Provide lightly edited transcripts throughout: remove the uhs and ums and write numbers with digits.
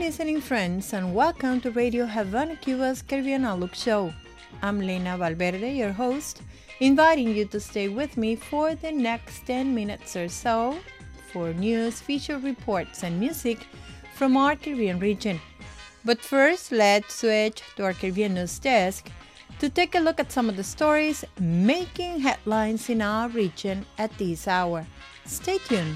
listening, friends, and welcome to Radio Havana, Cuba's Caribbean Outlook Show. I'm Lena Valverde, your host, inviting you to stay with me for the next 10 minutes or so for news, feature reports, and music from our Caribbean region. But first, let's switch to our Caribbean news desk to take a look at some of the stories making headlines in our region at this hour. Stay tuned.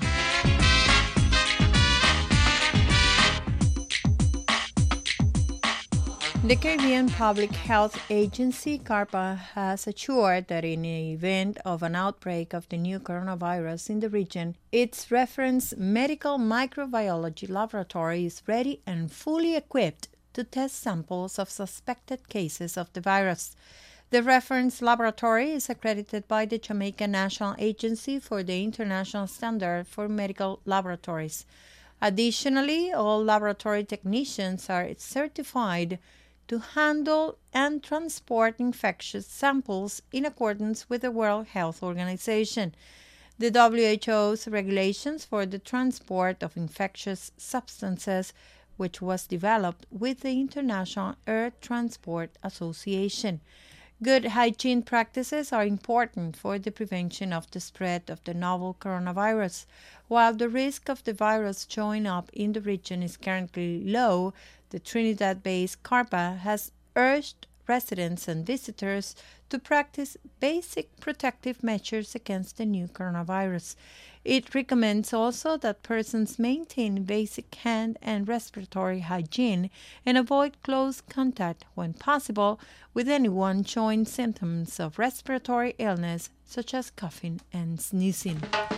The Caribbean Public Health Agency, CARPA, has assured that in the event of an outbreak of the new coronavirus in the region, its reference medical microbiology laboratory is ready and fully equipped to test samples of suspected cases of the virus. The reference laboratory is accredited by the Jamaica National Agency for the International Standard for Medical Laboratories. Additionally, all laboratory technicians are certified to handle and transport infectious samples in accordance with the World Health Organization. The WHO's regulations for the transport of infectious substances, which was developed with the International Air Transport Association. Good hygiene practices are important for the prevention of the spread of the novel coronavirus. While the risk of the virus showing up in the region is currently low, the Trinidad-based CARPA has urged residents and visitors to practice basic protective measures against the new coronavirus. It recommends also that persons maintain basic hand and respiratory hygiene and avoid close contact when possible with anyone showing symptoms of respiratory illness such as coughing and sneezing.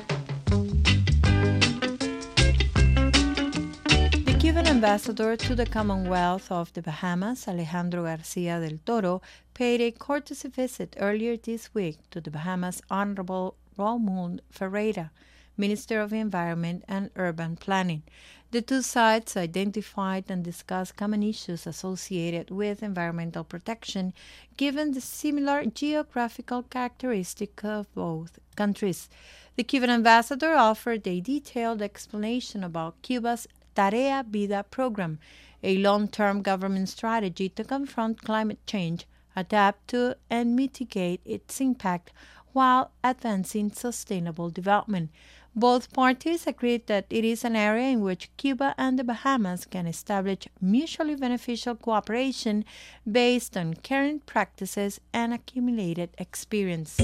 The Cuban ambassador to the Commonwealth of the Bahamas, Alejandro Garcia del Toro, paid a courtesy visit earlier this week to the Bahamas' Honorable Raymond Ferreira, Minister of Environment and Urban Planning. The two sides identified and discussed common issues associated with environmental protection, given the similar geographical characteristics of both countries. The Cuban ambassador offered a detailed explanation about Cuba's Tarea Vida program, a long-term government strategy to confront climate change, adapt to and mitigate its impact while advancing sustainable development. Both parties agreed that it is an area in which Cuba and the Bahamas can establish mutually beneficial cooperation based on current practices and accumulated experience.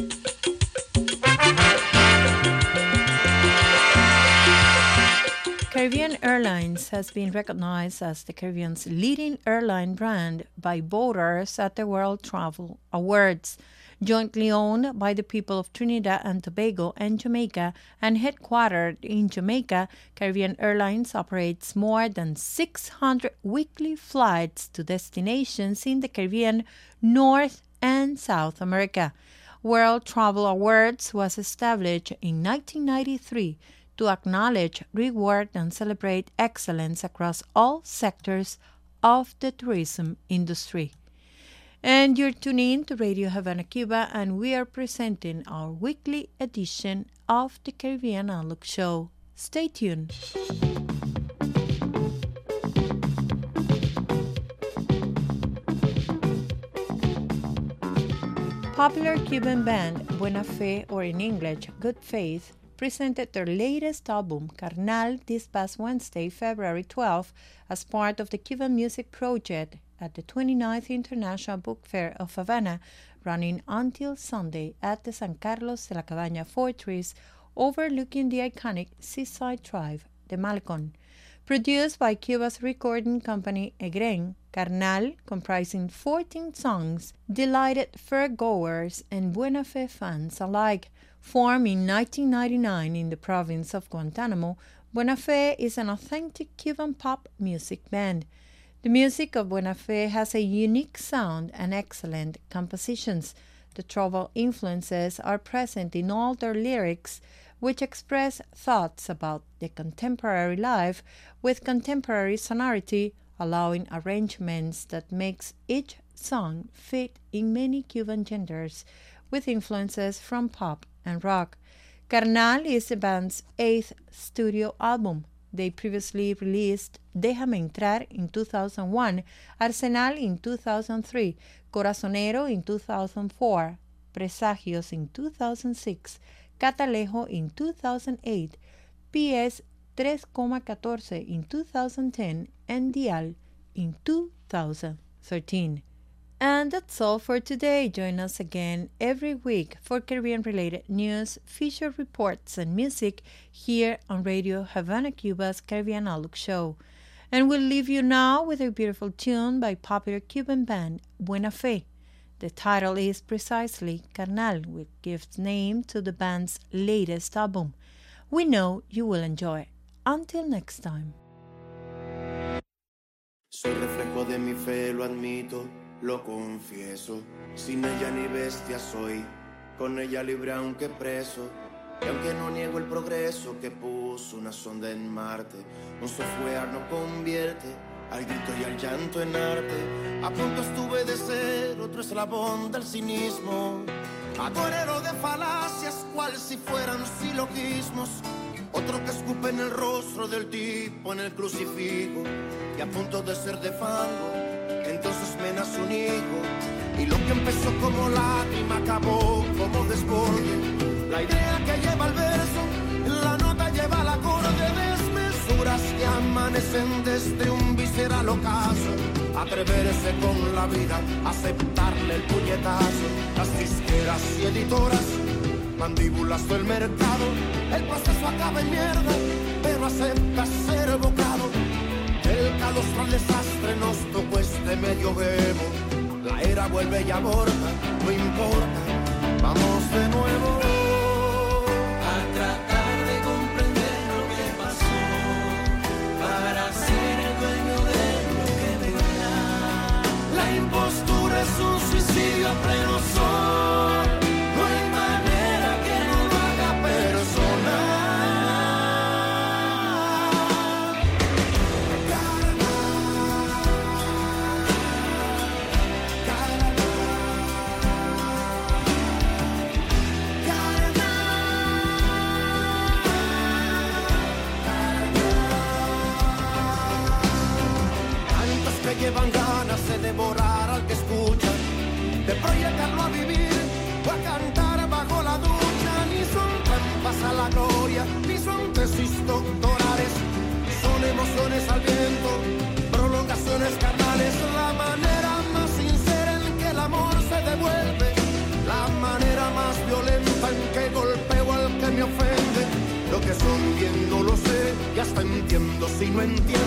Caribbean Airlines has been recognized as the Caribbean's leading airline brand by voters at the World Travel Awards. Jointly owned by the people of Trinidad and Tobago and Jamaica and headquartered in Jamaica, Caribbean Airlines operates more than 600 weekly flights to destinations in the Caribbean, North and South America. World Travel Awards was established in 1993 to acknowledge, reward, and celebrate excellence across all sectors of the tourism industry. And you're tuning in to Radio Havana, Cuba, and we are presenting our weekly edition of the Caribbean Outlook Show. Stay tuned. Popular Cuban band Buena Fe, or in English, Good Faith, presented their latest album, Carnal, this past Wednesday, February 12, as part of the Cuban Music Project at the 29th International Book Fair of Havana, running until Sunday at the San Carlos de la Cabaña Fortress, overlooking the iconic seaside drive, the Malecón. Produced by Cuba's recording company Egren, Carnal, comprising 14 songs, delighted fairgoers and Buena Fe fans alike. Formed in 1999 in the province of Guantanamo, Buena Fe is an authentic Cuban pop music band. The music of Buena Fe has a unique sound and excellent compositions. The trouble influences are present in all their lyrics, which express thoughts about the contemporary life with contemporary sonority, allowing arrangements that makes each song fit in many Cuban genders, with influences from pop and rock. Carnal is the band's 8th studio album. They previously released Déjame Entrar in 2001, Arsenal in 2003, Corazonero in 2004, Presagios in 2006, Catalejo in 2008, PS 3,14 in 2010, and Dial in 2013. And that's all for today. Join us again every week for Caribbean-related news, feature reports, and music here on Radio Havana, Cuba's Caribbean Outlook show. And we'll leave you now with a beautiful tune by popular Cuban band Buena Fe. The title is precisely Carnal, which gives name to the band's latest album. We know you will enjoy it. Until next time. Soy reflejo de mi fe, lo admito, lo confieso. Sin ella ni bestia soy, con ella libre aunque preso. Y aunque no niego el progreso que puso una sonda en Marte, un software no convierte al grito y al llanto en arte. A punto estuve de ser otro eslabón del cinismo, agorero de falacias cual si fueran silogismos. Otro que escupe en el rostro del tipo en el crucifijo. Y a punto de ser de fango, entonces me nace un hijo. Y lo que empezó como lágrima acabó como desborde. La idea que lleva el verso, la nota lleva el acorde. Desmesuras que amanecen desde un visceral ocaso. Atreverse con la vida, aceptarle el puñetazo. Las disqueras y editoras, mandíbulas del mercado. El proceso acaba en mierda, pero acepta ser evocado. El calostral desastre nos tocó este medioevo. La era vuelve y aborta, no importa, vamos de nuevo a tratar de comprender lo que pasó, para ser el dueño de lo que vendrá. La impostura es un suicidio a pleno sol. No hay manera que no lo haga personal. Llevan ganas de devorar al que escucha, de proyectarlo a vivir o a cantar bajo la ducha. Ni son trampas a la gloria, ni son tesis doctorales. Son emociones al viento, prolongaciones carnales. La manera más sincera en que el amor se devuelve, la manera más violenta en que golpeo al que me ofende. Lo que son bien no lo sé y hasta entiendo si no entiendo.